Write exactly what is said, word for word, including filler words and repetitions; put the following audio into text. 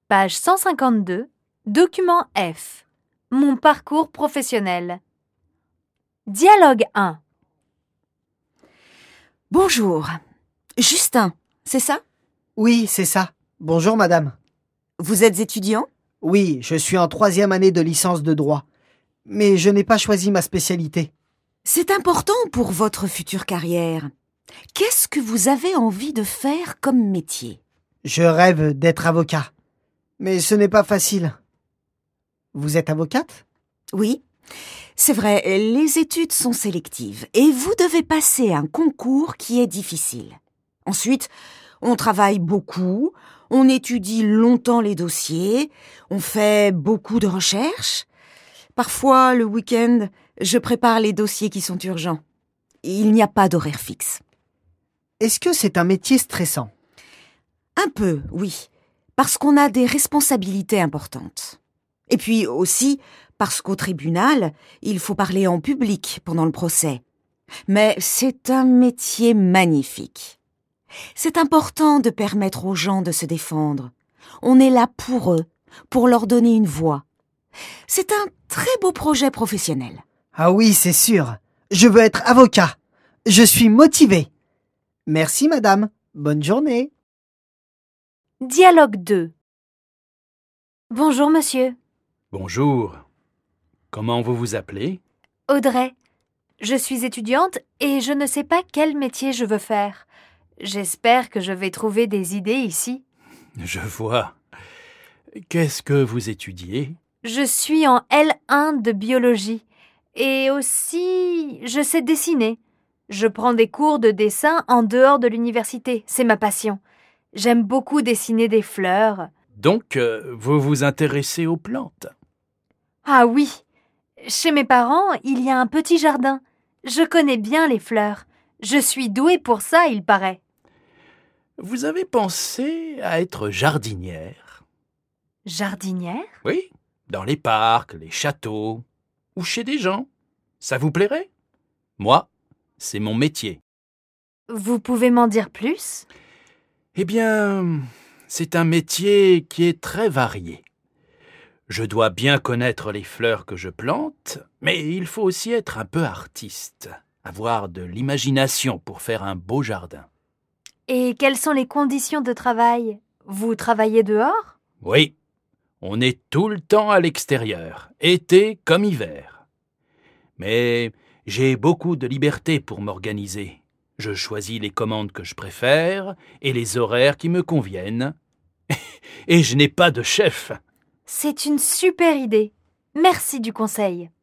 Page cent cinquante-deux, document F. Mon parcours professionnel. Dialogue un. Bonjour. Justin, c'est ça? Oui, c'est ça. Bonjour, madame. Vous êtes étudiant? Oui, je suis en troisième année de licence de droit. Mais je n'ai pas choisi ma spécialité. C'est important pour votre future carrière. Qu'est-ce que vous avez envie de faire comme métier? Je rêve d'être avocat. Mais ce n'est pas facile. Vous êtes avocate? Oui, c'est vrai, les études sont sélectives et vous devez passer un concours qui est difficile. Ensuite, on travaille beaucoup, on étudie longtemps les dossiers, on fait beaucoup de recherches. Parfois, le week-end, je prépare les dossiers qui sont urgents. Il n'y a pas d'horaire fixe. Est-ce que c'est un métier stressant? Un peu, oui, parce qu'on a des responsabilités importantes. Et puis aussi parce qu'au tribunal, il faut parler en public pendant le procès. Mais c'est un métier magnifique. C'est important de permettre aux gens de se défendre. On est là pour eux, pour leur donner une voix. C'est un très beau projet professionnel. Ah oui, c'est sûr. Je veux être avocat. Je suis motivé. Merci, madame. Bonne journée. Dialogue deux. Bonjour, monsieur. Bonjour. Comment vous vous appelez? Audrey. Je suis étudiante et je ne sais pas quel métier je veux faire. J'espère que je vais trouver des idées ici. Je vois. Qu'est-ce que vous étudiez? Je suis en L un de biologie. Et aussi, je sais dessiner. Je prends des cours de dessin en dehors de l'université. C'est ma passion. J'aime beaucoup dessiner des fleurs. Donc, euh, vous vous intéressez aux plantes? Ah oui. Chez mes parents, il y a un petit jardin. Je connais bien les fleurs. Je suis douée pour ça, il paraît. Vous avez pensé à être jardinière? Jardinière? Oui, dans les parcs, les châteaux, ou chez des gens. Ça vous plairait? Moi, c'est mon métier. Vous pouvez m'en dire plus? Eh bien, c'est un métier qui est très varié. Je dois bien connaître les fleurs que je plante, mais il faut aussi être un peu artiste, avoir de l'imagination pour faire un beau jardin. Et quelles sont les conditions de travail? Vous travaillez dehors? Oui, on est tout le temps à l'extérieur, été comme hiver. Mais j'ai beaucoup de liberté pour m'organiser. Je choisis les commandes que je préfère et les horaires qui me conviennent. Et je n'ai pas de chef. C'est une super idée. Merci du conseil.